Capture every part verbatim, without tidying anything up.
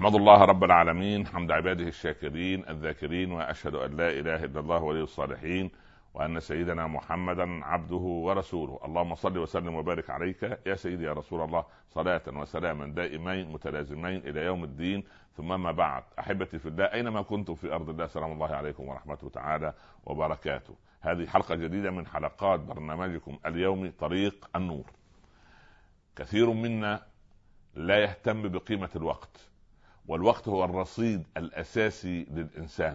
أحمد الله رب العالمين حمد عباده الشاكرين الذاكرين، وأشهد أن لا إله إلا الله ولي الصالحين، وأن سيدنا محمدا عبده ورسوله. اللهم صل وسلم وبارك عليك يا سيدي يا رسول الله، صلاة وسلاما دائمين متلازمين إلى يوم الدين. ثم ما بعد، أحبتي في الله أينما كنتم في أرض الله، سلام الله عليكم ورحمته تعالى وبركاته. هذه حلقة جديدة من حلقات برنامجكم اليومي طريق النور. كثير منا لا يهتم بقيمة الوقت، والوقت هو الرصيد الأساسي للإنسان.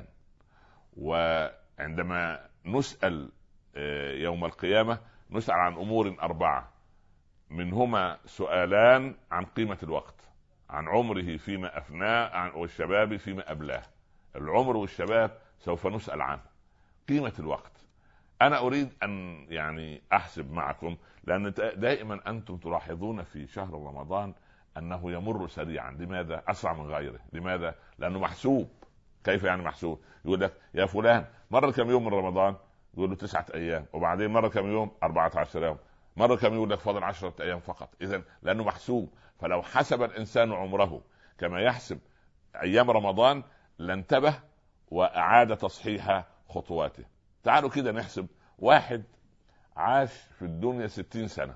وعندما نسأل يوم القيامة نسأل عن أمور أربعة، منهما سؤالان عن قيمة الوقت، عن عمره فيما أفناه والشباب فيما أبلاه. العمر والشباب سوف نسأل عنه. قيمة الوقت أنا أريد أن يعني أحسب معكم، لأن دائما أنتم تلاحظون في شهر رمضان أنه يمر سريعا. لماذا؟ أسرع من غيره. لماذا؟ لأنه محسوب. كيف يعني محسوب؟ يقول لك يا فلان مر كم يوم من رمضان، يقول له تسعة أيام، وبعدين مر كم يوم، أربعة عشر يوم، مر كم يقول لك فاضل عشرة أيام فقط. إذن لأنه محسوب. فلو حسب الإنسان عمره كما يحسب أيام رمضان لانتبه وأعاد تصحيح خطواته. تعالوا كده نحسب. واحد عاش في الدنيا ستين سنة،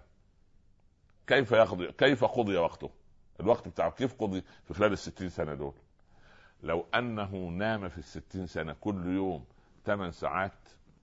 كيف يقضي كيف قضي وقته؟ الوقت بتاعه كيف قضي في خلال الستين سنة دول؟ لو أنه نام في الستين سنة كل يوم ثمان ساعات،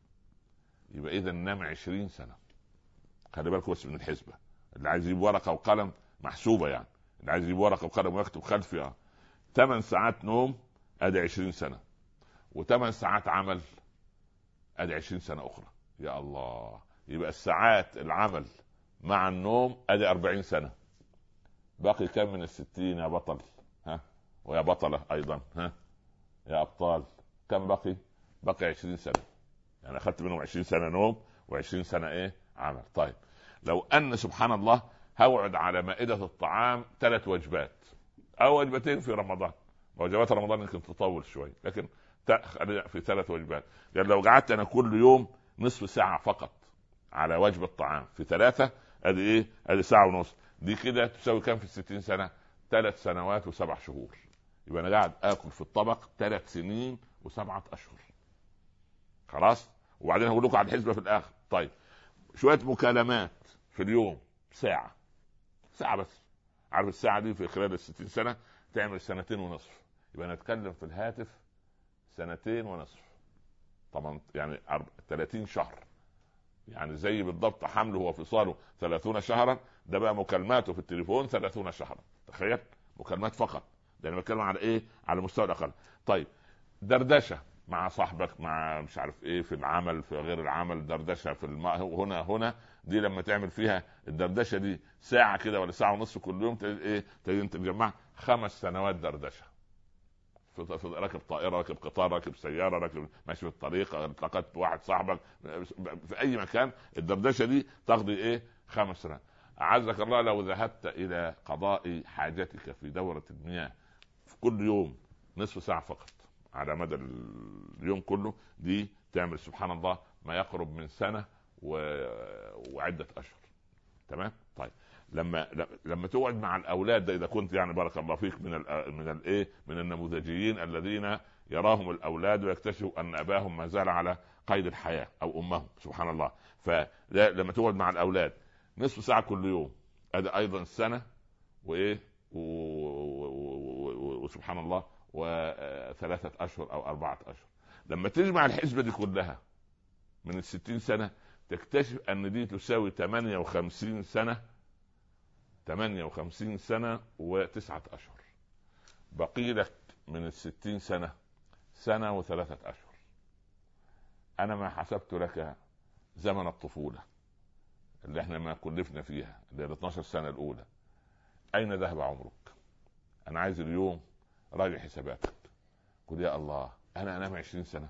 يبقى إذا نام عشرين سنة. خلي بالك بس من الحسبة. اللي عايز يجيب ورقة وقلم محسوبة، يعني اللي عايز يجيب ورقة وقلم ويكتب خلفها ثمان ساعات نوم أدي عشرين سنة، وثمان ساعات عمل أدي عشرين سنة أخرى. يا الله، يبقى الساعات العمل مع النوم أدي أربعين سنة. باقي كم من الستين يا بطل؟ ها ويا بطلة أيضا، ها يا أبطال، كم باقي؟ باقي عشرين سنة. يعني أخذت منهم عشرين سنة نوم وعشرين سنة إيه عمل. طيب لو أن سبحان الله هوعد على مائدة الطعام ثلاث وجبات أو وجبتين في رمضان، وجبات رمضان يمكن تطول شوي، لكن في ثلاث وجبات. يعني لو قعدت أنا كل يوم نصف ساعة فقط على وجبة طعام في ثلاثة، ادي ايه؟ ادي ساعة ونص. دي كده تساوي كام في الستين سنة؟ ثلاث سنوات وسبع شهور. يبقى انا قاعد اكل في الطبق ثلاث سنين وسبعة اشهر. خلاص. وبعدين هقول لكم على الحسبة في الاخر. طيب شوية مكالمات في اليوم ساعة، ساعة بس. عارف الساعة دي في خلال الستين سنة تعمل سنتين ونصف. يبقى نتكلم في الهاتف سنتين ونصف، طبعا يعني ثلاثين شهر. يعني زي بالضبط حمله وفصاله ثلاثون شهرا، ده بقى مكالماته في التليفون ثلاثون شهرا. تخيل، مكالمات فقط. ده انا بتكلم على ايه؟ على مستوى الاقل. طيب دردشه مع صاحبك، مع مش عارف ايه، في العمل في غير العمل، دردشه في الماء هنا هنا. دي لما تعمل فيها الدردشه دي ساعه كده ولا ساعه ونص كل يوم، ايه انت تجمع خمس سنوات دردشه. راكب طائرة، راكب قطار، راكب سيارة، راكب ماشي في الطريق، التقيت بواحد صاحبك في أي مكان، الدردشة دي تقضي إيه؟ خمس سنوات. أعزك الله لو ذهبت إلى قضاء حاجتك في دورة المياه في كل يوم نصف ساعة فقط على مدى اليوم كله، دي تعمل سبحان الله ما يقرب من سنة و... وعدة أشهر. تمام. طيب لما لما تقعد مع الاولاد، ده اذا كنت يعني بارك الله فيك من ال من الايه من النموذجيين الذين يراهم الاولاد ويكتشفوا ان اباهم ما زال على قيد الحياه او امهم، سبحان الله. فلما تقعد مع الاولاد نصف ساعه كل يوم، هذا ايضا سنه وايه وسبحان الله وثلاثه اشهر او اربعه اشهر. لما تجمع الحسبه دي كلها من الستين سنه تكتشف ان دي تساوي ثمانية وخمسين سنه، ثمانية وخمسين سنة وتسعة أشهر. بقي لك من الستين سنة سنة وثلاثة أشهر. أنا ما حسبت لك زمن الطفولة اللي احنا ما كلفنا فيها، اللي هي اثناشر سنة الأولى. أين ذهب عمرك؟ أنا عايز اليوم راجع حساباتك. قل يا الله، أنا أنام عشرين سنة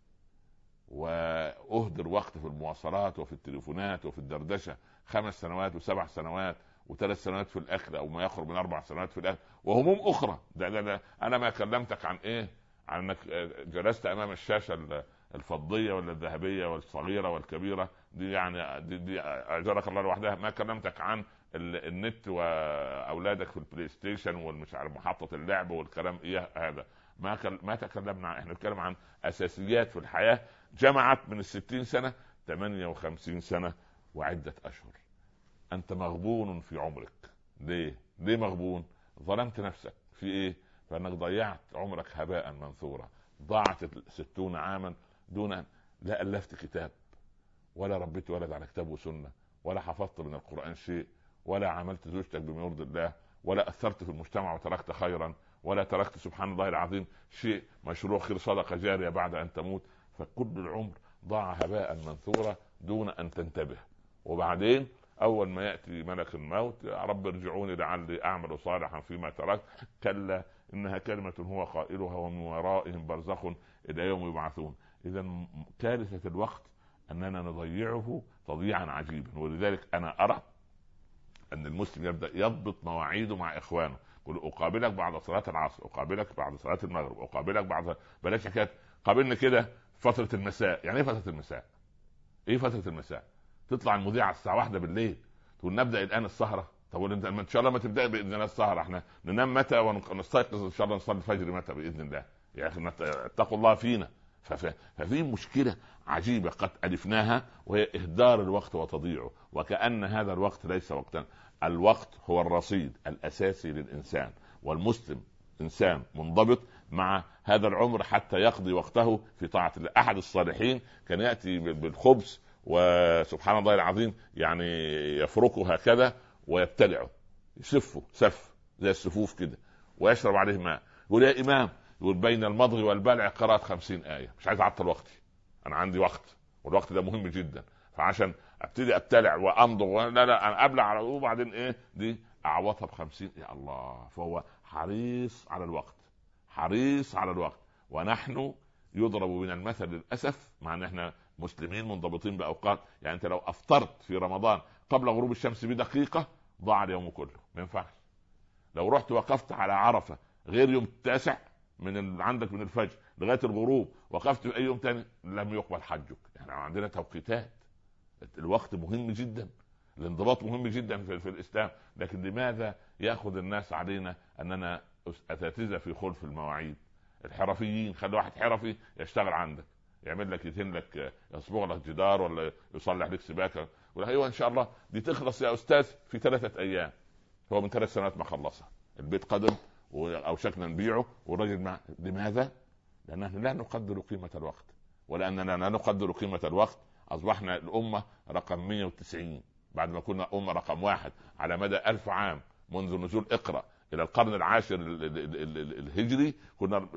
وأهدر وقت في المواصلات وفي التليفونات وفي الدردشة خمس سنوات وسبع سنوات وثلاث سنوات في الاكل، او ما يقرب من اربع سنوات في الاكل، وهموم اخرى. ده, ده, ده انا ما كلمتك عن ايه؟ عن انك جلست امام الشاشه الفضيه ولا الذهبيه والصغيره والكبيره دي، يعني دي, دي اجرك الله لوحدها. ما كلمتك عن النت واولادك في البلاي ستيشن والمش عارف محطه اللعب والكلام ايه هذا. ما كل... ما تكلمنا عن... احنا بنتكلم عن اساسيات في الحياه جمعت من الستين سنه ثمانية وخمسين سنه وعده اشهر. انت مغبون في عمرك. ليه ليه مغبون؟ ظلمت نفسك في ايه؟ فانك ضيعت عمرك هباء منثورا. ضاعت ستون عاما دون أن لا ألفت كتاب، ولا ربيت ولد على كتاب وسنة، ولا حفظت من القرآن شيء، ولا عملت زوجتك بما يرضي الله، ولا أثرت في المجتمع وتركت خيرا، ولا تركت سبحان الله العظيم شيء مشروع خير صدقة جارية بعد أن تموت. فكل العمر ضاع هباء منثورا دون أن تنتبه. وبعدين أول ما يأتي ملك الموت، يا رب ارجعوني لعلي أعمل صالحا فيما تركت، كلا إنها كلمة هو قائلها ومن ورائهم برزخ إلى يوم يبعثون. إذا كارثة الوقت أننا نضيعه تضييعا عجيبا. ولذلك أنا أرى أن المسلم يبدأ يضبط مواعيده مع إخوانه. يقول أقابلك بعد صلاة العصر، أقابلك بعد صلاة المغرب، أقابلك بعد، بلاش حكاية قابلني كده فترة المساء. يعني إيه فترة المساء؟ إيه فترة المساء؟ تطلع المذيعة الساعة واحدة بالليل تقول نبدأ الآن السهرة. طب انت ان شاء الله ما تبدا باذن الله السهره، احنا ننام متى ونستيقظ ان شاء الله نصلي الفجر متى باذن الله؟ يا اخي اتقوا الله فينا. ففي مشكله عجيبه قد الفناها وهي اهدار الوقت وتضييعه، وكأن هذا الوقت ليس وقتا. الوقت هو الرصيد الاساسي للانسان، والمسلم انسان منضبط مع هذا العمر حتى يقضي وقته في طاعه الله. احد الصالحين كان ياتي بالخبز وسبحان الله العظيم يعني يفركه هكذا ويبتلعه، يسفه سف زي السفوف كده ويشرب عليه ماء. يقول يا إمام، يقول بين المضغ والبلع قرأت خمسين آية. مش عايز أعطل وقتي، أنا عندي وقت والوقت ده مهم جدا، فعشان أبتدي أبتلع وأمضغ لا لا أنا أبلع على وبعدين إيه دي أعوضها بخمسين. يا الله، فهو حريص على الوقت، حريص على الوقت. ونحن يضرب بنا المثل للأسف، مع أن إحنا مسلمين منضبطين بأوقات. يعني أنت لو أفطرت في رمضان قبل غروب الشمس بدقيقة ضاع اليوم كله، ما ينفعش. لو رحت وقفت على عرفة غير يوم التاسع من عندك من الفجر لغاية الغروب، وقفت في أي يوم تاني لم يقبل حجك. يعني عندنا توقيتات، الوقت مهم جدا، الانضباط مهم جدا في, في الإسلام. لكن لماذا يأخذ الناس علينا أننا أساتذة في خلف المواعيد؟ الحرفيين، خلي واحد حرفي يشتغل عندك، يعمل لك يتم لك يصبغ لك جدار ولا يصلح لك سباكه، ولا ايوه ان شاء الله دي تخلص يا استاذ في ثلاثه ايام. هو من ثلاث سنوات ما خلصها، البيت قدم واوشكنا نبيعه والراجل مع. لماذا؟ لاننا لا نقدر قيمه الوقت. ولاننا لا نقدر قيمه الوقت اصبحنا الامه رقم مئة وتسعين بعد ما كنا امه رقم واحد على مدى ألف عام منذ نزول اقرأ الى القرن العاشر الهجري. كنا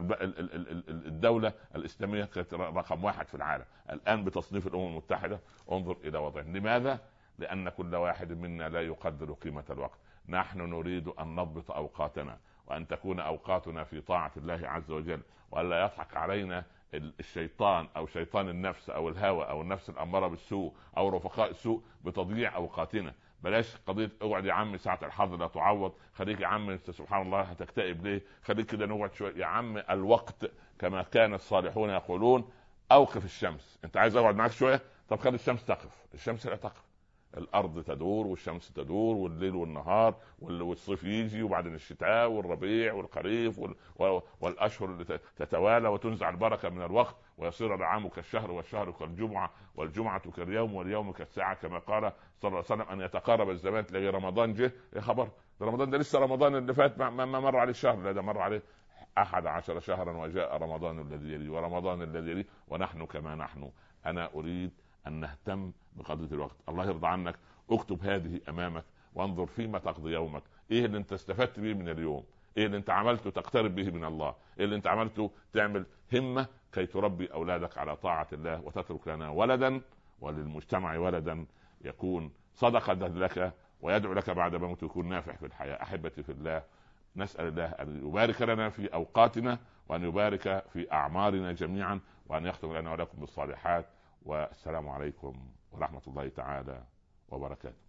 الدولة الاسلامية كانت رقم واحد في العالم. الان بتصنيف الامم المتحدة انظر الى وضعنا. لماذا؟ لان كل واحد منا لا يقدر قيمة الوقت. نحن نريد ان نضبط اوقاتنا، وان تكون اوقاتنا في طاعة الله عز وجل، والا يضحك علينا الشيطان او شيطان النفس او الهوى او النفس الاماره بالسوء او رفقاء السوء بتضييع اوقاتنا. بلاش قضيه اقعد يا عم ساعه الحظ لا تعوض، خليك يا عم سبحان الله هتكتئب ليه، خليك كده نقعد شويه يا عم. الوقت كما كان الصالحون يقولون اوقف الشمس. انت عايز اقعد معاك شويه، طب خلي الشمس تقف. الشمس لا تقف، الارض تدور والشمس تدور والليل والنهار والصيف يجي وبعدين الشتاء والربيع والخريف والاشهر اللي تتوالى وتنزع البركه من الوقت، ويصير العام كالشهر والشهر كالجمعه والجمعه كاليوم واليوم كالساعه، كما قال صلى الله عليه وسلم ان يتقارب الزمان تلاقي رمضان جه. يا خبر، ده رمضان ده لسه رمضان اللي فات ما مر عليه الشهر، لا ده مر عليه احد عشر شهرا وجاء رمضان الذي يلي ورمضان الذي يلي ونحن كما نحن. انا اريد أن نهتم بقضية الوقت. الله يرضى عنك، اكتب هذه أمامك وانظر فيما تقضي يومك. إيه اللي أنت استفدت به من اليوم؟ إيه اللي أنت عملته تقترب به من الله؟ إيه اللي أنت عملته تعمل همة كي تربي أولادك على طاعة الله، وتترك لنا ولدا وللمجتمع ولدا يكون صدقة لك ويدعو لك بعد موته، يكون نافع في الحياة. أحبتي في الله، نسأل الله أن يبارك لنا في أوقاتنا، وأن يبارك في أعمارنا جميعا، وأن يختم لنا ولكم بالصالحات. والسلام عليكم ورحمة الله تعالى وبركاته.